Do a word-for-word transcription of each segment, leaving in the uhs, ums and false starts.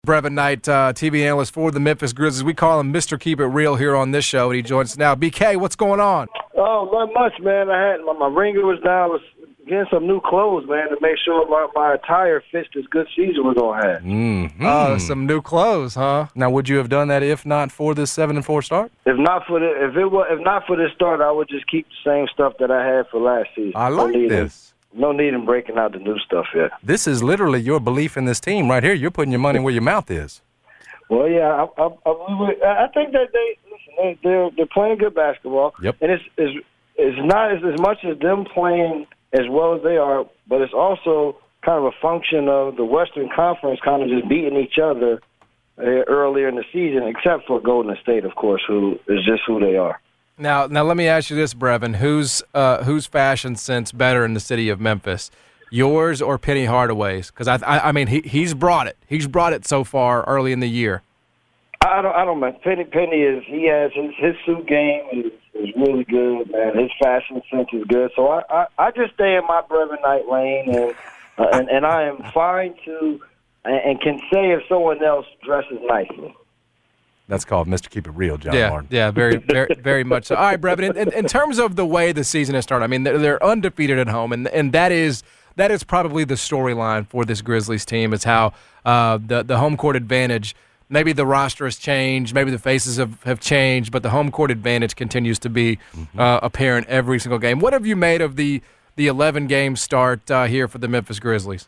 Brevin Knight, uh, T V analyst for the Memphis Grizzlies. We call him Mister Keep It Real here on this show, and he joins us now. B K, what's going on? Oh, not much, man. I had my, my ringer was down. I was getting some new clothes, man, to make sure my, my attire fits this good season we're going to have. Mm-hmm. Oh, some new clothes, huh? Now, would you have done that if not for this seven and four start? If not for the, if it was, if not for this start, I would just keep the same stuff that I had for last season. I like no this. In, no need in breaking out the new stuff yet. This is literally your belief in this team right here. You're putting your money where your mouth is. Well, yeah, I, I, I, I think that they listen. They, they're they're playing good basketball. Yep. And it's it's, it's not as, as much as them playing as well as they are, but it's also kind of a function of the Western Conference kind of just beating each other uh, earlier in the season, except for Golden State, of course, who is just who they are. Now, now let me ask you this, Brevin: who's uh, whose fashion sense better in the city of Memphis? Yours or Penny Hardaway's? Because I, I, I mean, he he's brought it. He's brought it so far early in the year. I don't, I don't know. Penny, Penny is he has his his suit game is, is really good, man. His fashion sense is good. So I, I, I just stay in my Brevin Knight lane, and uh, and and I am fine to and, and can say if someone else dresses nicely. That's called Mister Keep It Real, John yeah, Martin. Yeah, very, very, very much so. All right, Brevin, in, in, in terms of the way the season has started, I mean, they're, they're undefeated at home, and and that is that is probably the storyline for this Grizzlies team is how uh, the, the home court advantage, maybe the roster has changed, maybe the faces have, have changed, but the home court advantage continues to be mm-hmm. uh, apparent every single game. What have you made of the the eleven-game start uh, here for the Memphis Grizzlies?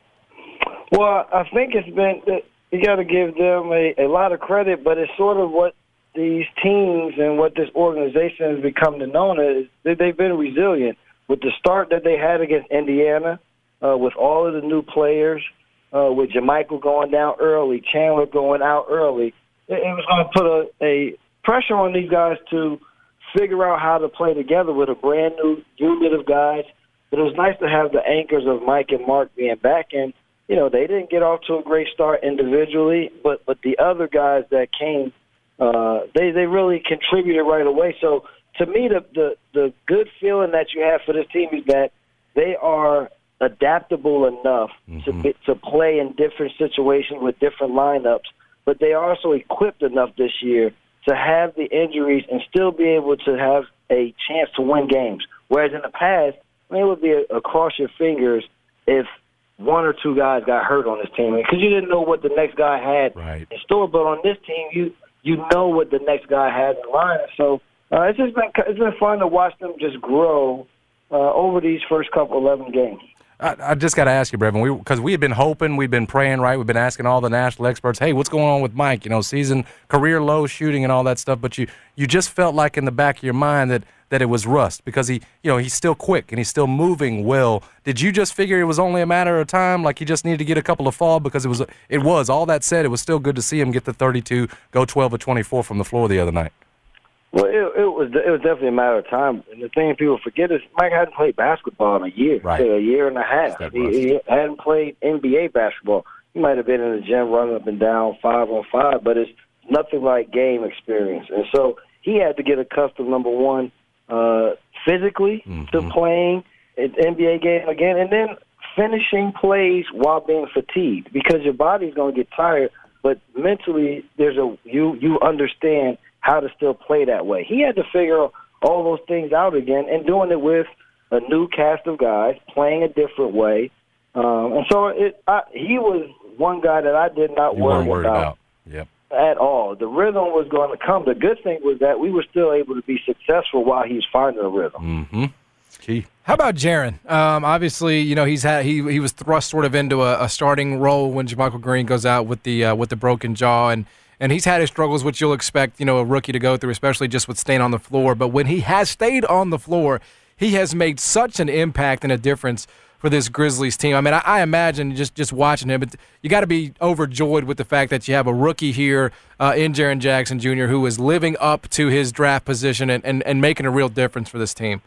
Well, I think it's been – you got to give them a, a lot of credit, but it's sort of what these teams and what this organization has become to known as. They've been resilient. With the start that they had against Indiana, uh, with all of the new players, uh, with JaMychal going down early, Chandler going out early, it, it was going to put a, a pressure on these guys to figure out how to play together with a brand-new unit of guys. But it was nice to have the anchors of Mike and Mark being back. And, you know, they didn't get off to a great start individually, but, but the other guys that came, uh, they, they really contributed right away. So, to me, the, the the good feeling that you have for this team is that they are adaptable enough mm-hmm. to be, to play in different situations with different lineups, but they are also equipped enough this year to have the injuries and still be able to have a chance to win games. Whereas in the past, I mean, it would be a, a cross your fingers if one or two guys got hurt on this team because you didn't know what the next guy had right. in store. But on this team, you you know what the next guy has in line. So. Uh, it's just been it's been fun to watch them just grow uh, over these first couple eleven games. I, I just got to ask you, Brevin, because we, we had been hoping, we've been praying, right? We've been asking all the national experts, hey, what's going on with Mike? You know, season, career low shooting and all that stuff. But you, you just felt like in the back of your mind that, that it was rust because he, you know, he's still quick and he's still moving well. Did you just figure it was only a matter of time, like he just needed to get a couple of fall because it was, it was all that said, it was still good to see him get the thirty-two, go twelve or twenty-four from the floor the other night. Well, it, it was it was definitely a matter of time. And the thing people forget is Mike hadn't played basketball in a year, right. a year and a half. He, he hadn't played N B A basketball. He might have been in the gym running up and down five on five, but it's nothing like game experience. And so he had to get accustomed, number one, uh, physically mm-hmm. to playing an N B A game again, and then finishing plays while being fatigued because your body's going to get tired, but mentally there's a you you understand how to still play that way. He had to figure all those things out again and doing it with a new cast of guys, playing a different way. Um, and so it, I, he was one guy that I did not you worry about, about yep. at all. The rhythm was going to come. The good thing was that we were still able to be successful while he was finding a rhythm. Mm-hmm. Key. How about Jaren? Um, obviously, you know he's had he he was thrust sort of into a, a starting role when JaMychal Green goes out with the uh, with the broken jaw and. And he's had his struggles, which you'll expect, you know, a rookie to go through, especially just with staying on the floor. But when he has stayed on the floor, he has made such an impact and a difference for this Grizzlies team. I mean, I, I imagine just, just watching him, but you got to be overjoyed with the fact that you have a rookie here uh, in Jaren Jackson Junior who is living up to his draft position and, and, and making a real difference for this team.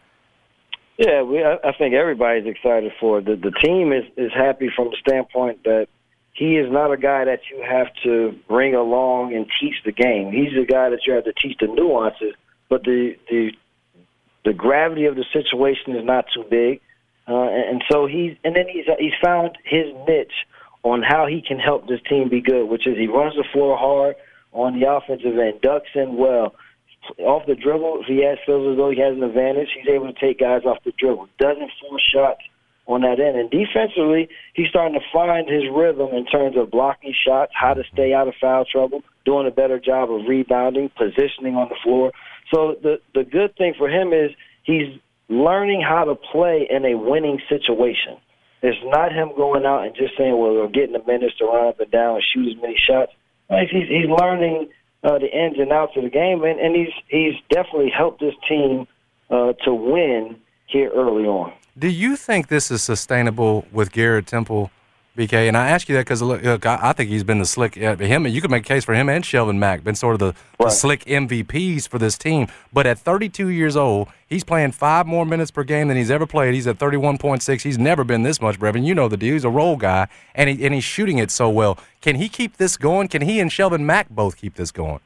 Yeah, we, I, I think everybody's excited for it. The, the team is, is happy from the standpoint that he is not a guy that you have to bring along and teach the game. He's a guy that you have to teach the nuances, but the the the gravity of the situation is not too big, uh, and, and so he's and then he's he's found his niche on how he can help this team be good, which is he runs the floor hard on the offensive end, ducks in well. Off the dribble, if he has, feels as though he has an advantage, he's able to take guys off the dribble. Doesn't force shots on that end. And defensively, he's starting to find his rhythm in terms of blocking shots, how to stay out of foul trouble, doing a better job of rebounding, positioning on the floor. So the, the good thing for him is he's learning how to play in a winning situation. It's not him going out and just saying, well, we're getting the minutes to run up and down and shoot as many shots. He's, he's learning uh, the ins and outs of the game, and, and he's he's definitely helped this team uh, to win here early on. Do you think this is sustainable with Garrett Temple, B K? And I ask you that because look, look, I think he's been the slick. Uh, him, you could make a case for him and Shelvin Mack, been sort of the, right. the slick M V Ps for this team. But at thirty-two years old, he's playing five more minutes per game than he's ever played. He's at thirty-one point six. He's never been this much, Brevin. You know the deal. He's a role guy, and he and he's shooting it so well. Can he keep this going? Can he and Shelvin Mack both keep this going?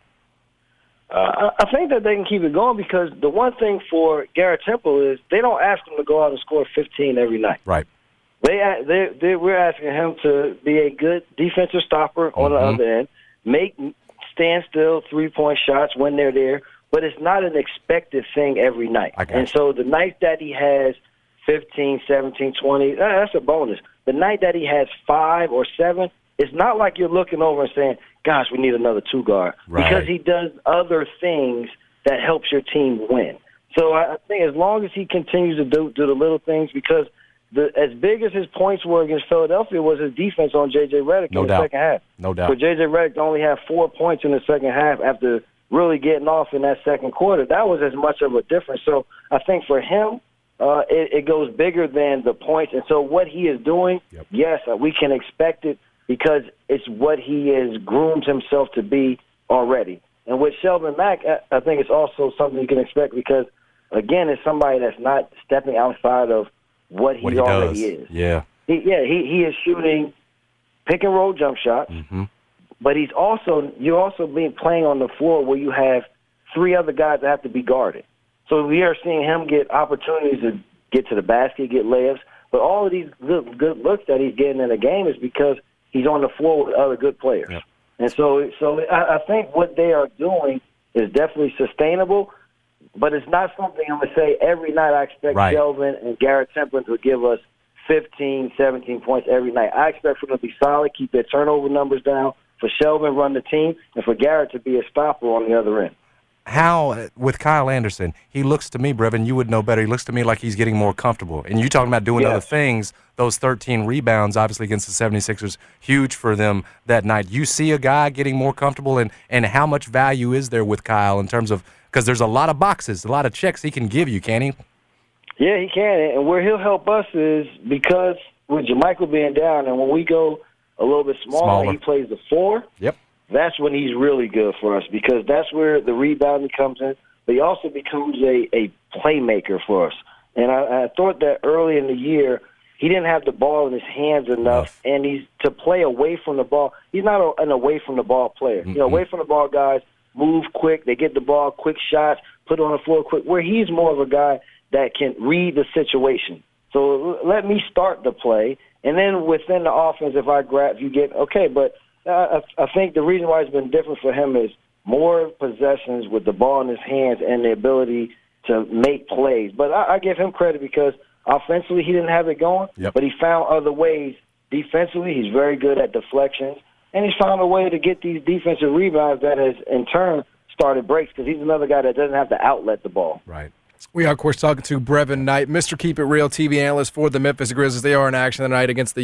Uh, I think that they can keep it going because the one thing for Garrett Temple is they don't ask him to go out and score fifteen every night. Right. They, they, they we're asking him to be a good defensive stopper on mm-hmm. the other end, make standstill three-point shots when they're there, but it's not an expected thing every night. And so the night that he has fifteen, seventeen, twenty, that's a bonus. The night that he has five or seven, it's not like you're looking over and saying, gosh, we need another two-guard. Right. Because he does other things that helps your team win. So I think as long as he continues to do, do the little things, because the, as big as his points were against Philadelphia was his defense on J J. Redick no in the doubt. second half. No doubt. So J J. Redick only had four points in the second half after really getting off in that second quarter. That was as much of a difference. So I think for him, uh, it, it goes bigger than the points. And so what he is doing, yep. yes, we can expect it because it's what he has groomed himself to be already. And with Shelvin Mack, I think it's also something you can expect because, again, it's somebody that's not stepping outside of what he, what he already does. is. Yeah. He, yeah, he, he is shooting pick and roll jump shots, mm-hmm. but he's also you're also being playing on the floor where you have three other guys that have to be guarded. So we are seeing him get opportunities to get to the basket, get layups, but all of these good, good looks that he's getting in the game is because he's on the floor with other good players. Yep. And so, so I, I think what they are doing is definitely sustainable. But it's not something I'm going to say every night I expect right. Shelvin and Garrett Temple to give us fifteen, seventeen points every night. I expect for them to be solid, keep their turnover numbers down, for Shelvin run the team, and for Garrett to be a stopper on the other end. How, with Kyle Anderson, he looks to me, Brevin, you would know better, he looks to me like he's getting more comfortable. And you talking about doing yes. other things, those thirteen rebounds, obviously against the seventy-sixers, huge for them that night. You see a guy getting more comfortable, and, and how much value is there with Kyle in terms of, because there's a lot of boxes, a lot of checks he can give you, can't he? Yeah, he can. And where he'll help us is because with JaMychal being down, and when we go a little bit smaller, Smaller. he plays the four. Yep. That's when he's really good for us because that's where the rebounding comes in. But he also becomes a, a playmaker for us. And I, I thought that early in the year he didn't have the ball in his hands enough, enough. and he's to play away from the ball. He's not a, an away from the ball player. Mm-hmm. You know, away from the ball guys move quick, they get the ball, quick shots, put it on the floor quick. Where he's more of a guy that can read the situation. So let me start the play, and then within the offense, if I grab, you get okay, but. Uh, I, I think the reason why it's been different for him is more possessions with the ball in his hands and the ability to make plays. But I, I give him credit because offensively he didn't have it going, yep. but he found other ways. Defensively, he's very good at deflections, and he's found a way to get these defensive rebounds that has, in turn, started breaks because he's another guy that doesn't have to outlet the ball. Right. We are, of course, talking to Brevin Knight, Mister Keep It Real T V analyst for the Memphis Grizzlies. They are in action tonight against the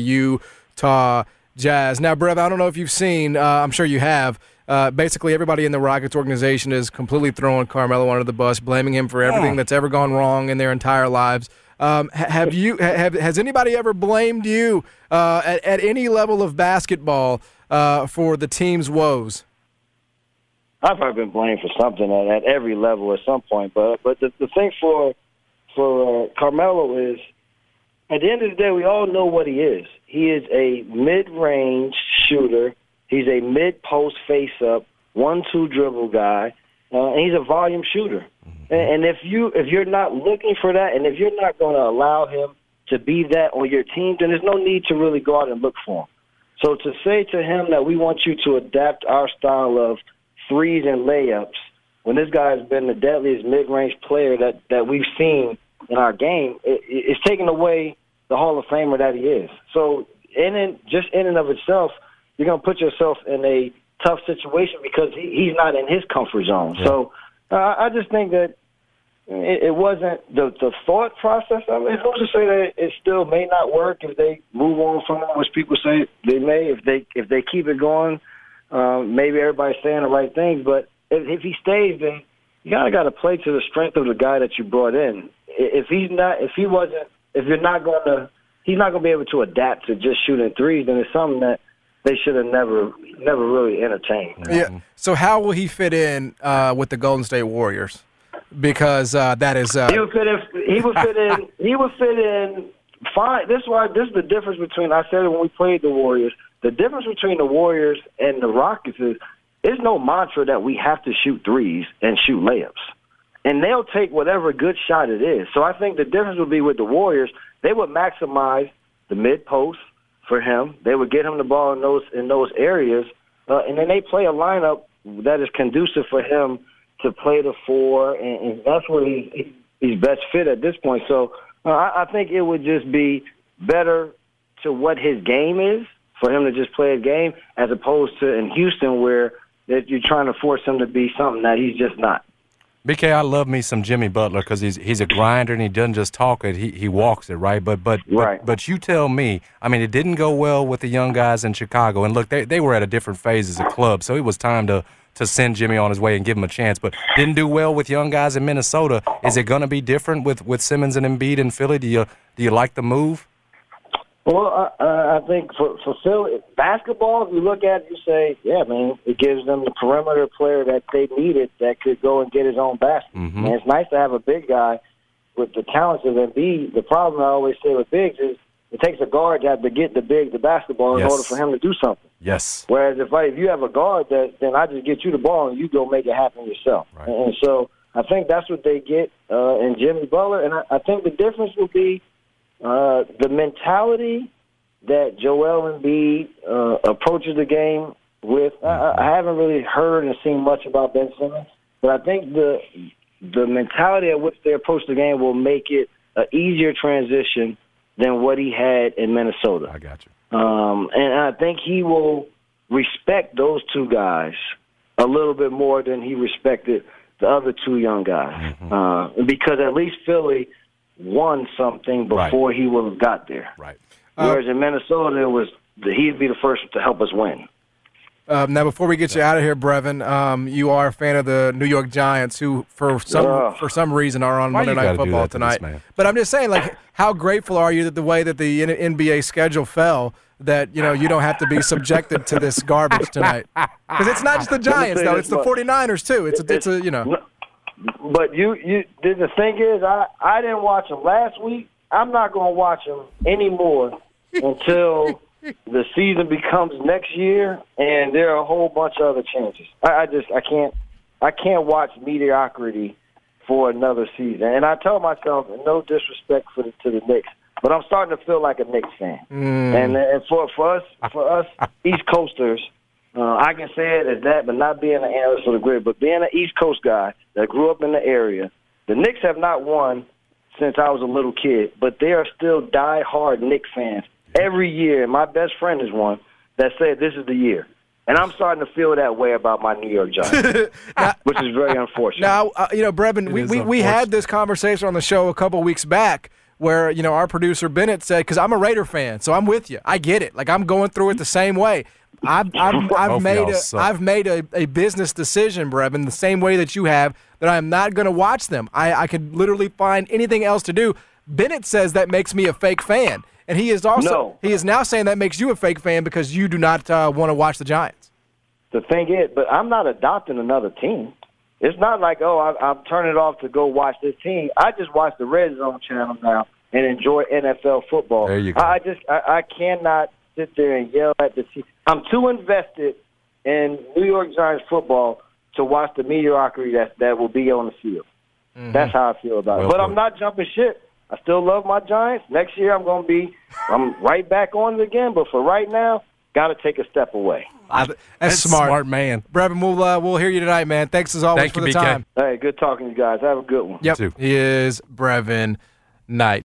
Utah Jazz. Now, Brev, I don't know if you've seen, uh, I'm sure you have, uh, basically everybody in the Rockets organization is completely throwing Carmelo under the bus, blaming him for everything that's ever gone wrong in their entire lives. Um, have you, have, has anybody ever blamed you uh, at, at any level of basketball uh, for the team's woes? I've probably been blamed for something at, at every level at some point, but but the, the thing for for uh, Carmelo is, at the end of the day, we all know what he is. He is a mid-range shooter. He's a mid-post face-up, one-two dribble guy, uh, and he's a volume shooter. Mm-hmm. And, and if you if you're not looking for that, and if you're not going to allow him to be that on your team, then there's no need to really go out and look for him. So to say to him that we want you to adapt our style of threes and layups when this guy has been the deadliest mid-range player that, that we've seen in our game, it, it's taking away the Hall of Famer that he is. So in and, just in and of itself, you're going to put yourself in a tough situation because he, he's not in his comfort zone. Yeah. So uh, I just think that it, it wasn't the, the thought process of it. Who's to say that it still may not work if they move on from it, which people say they may. If they if they keep it going, um, maybe everybody's saying the right things. But if, if he stays, then you gotta got to play to the strength of the guy that you brought in. If he's not, if he wasn't, if you're not going to, he's not going to be able to adapt to just shooting threes. Then it's something that they should have never, never really entertained. Yeah. So how will he fit in uh, with the Golden State Warriors? Because uh, that is uh... he would fit in. He would fit in. He would fit in fine. This is why. This is the difference between. I said it when we played the Warriors. The difference between the Warriors and the Rockets is there's no mantra that we have to shoot threes and shoot layups, and they'll take whatever good shot it is. So I think the difference would be with the Warriors. They would maximize the mid post for him. They would get him the ball in those in those areas, uh, and then they play a lineup that is conducive for him to play the four, and, and that's where he, he's best fit at this point. So uh, I, I think it would just be better to what his game is for him to just play a game as opposed to in Houston where that you're trying to force him to be something that he's just not. B K, I love me some Jimmy Butler because he's he's a grinder and he doesn't just talk it, he he walks it, right? But but, right. but but you tell me, I mean, it didn't go well with the young guys in Chicago. And look, they they were at a different phase as a club, so it was time to to send Jimmy on his way and give him a chance. But didn't do well with young guys in Minnesota. Is it going to be different with, with Simmons and Embiid in Philly? Do you do you like the move? Well, uh, I think for, for Philly, basketball, if you look at it, you say, yeah, man, it gives them the perimeter player that they needed that could go and get his own basket. Mm-hmm. And it's nice to have a big guy with the talents of Embiid. The problem I always say with bigs is it takes a guard to have to get the big the basketball in yes. order for him to do something. Yes. Whereas if I, if you have a guard, that then I just get you the ball and you go make it happen yourself. Right. And, and so I think that's what they get uh, in Jimmy Butler. And I, I think the difference will be uh, the mentality that Joel Embiid uh, approaches the game with. Mm-hmm. I, I haven't really heard and seen much about Ben Simmons, but I think the the mentality at which they approach the game will make it an easier transition than what he had in Minnesota. I got you. Um, and I think he will respect those two guys a little bit more than he respected the other two young guys. Mm-hmm. Uh, because at least Philly won something before right. he would have got there. Right. Whereas uh, in Minnesota, it was he'd be the first to help us win. Um, now, before we get you out of here, Brevin, um, you are a fan of the New York Giants, who for some uh, for some reason are on Why Monday Night Football to tonight. This, but I'm just saying, like, how grateful are you that the way that the N B A schedule fell, that you know you don't have to be subjected to this garbage tonight? Because it's not just the Giants, though; it's the 49ers too. It's a, it's a you know. But you you the thing is, I I didn't watch them last week. I'm not going to watch them anymore until the season becomes next year, and there are a whole bunch of other changes. I, I just I can't I can't watch mediocrity for another season. And I tell myself, no disrespect for the, to the Knicks, but I'm starting to feel like a Knicks fan. Mm. And and for for us for us East Coasters, uh, I can say it as that, but not being an analyst for the grid, but being an East Coast guy that grew up in the area, the Knicks have not won since I was a little kid, but they are still die-hard Knicks fans. Every year, my best friend is one that said this is the year. And I'm starting to feel that way about my New York Giants, now, which is very unfortunate. Now, uh, you know, Brevin, we, we, we had this conversation on the show a couple weeks back where, you know, our producer Bennett said, because I'm a Raider fan, so I'm with you. I get it. Like, I'm going through it the same way. I've, I've, I've made, a, I've made a, a business decision, Brevin, the same way that you have, that I'm not going to watch them. I, I could literally find anything else to do. Bennett says that makes me a fake fan. And he is also no. he is now saying that makes you a fake fan because you do not uh, want to watch the Giants. The thing is, but I'm not adopting another team. It's not like, oh, I, I'm turning it off to go watch this team. I just watch the Red Zone channel now and enjoy N F L football. There you go. I just I, I cannot sit there and yell at the team. I'm too invested in New York Giants football to watch the mediocrity that that will be on the field. Mm-hmm. That's how I feel about well it. But put. I'm not jumping ship. I still love my Giants. Next year I'm going to be I'm right back on it again. But for right now, got to take a step away. Uh, that's, That's smart. smart man. Brevin, we'll, uh, we'll hear you tonight, man. Thanks as always Thank for you, the B K. time. Hey, good talking to you guys. Have a good one. Yep, too. he is Brevin Knight.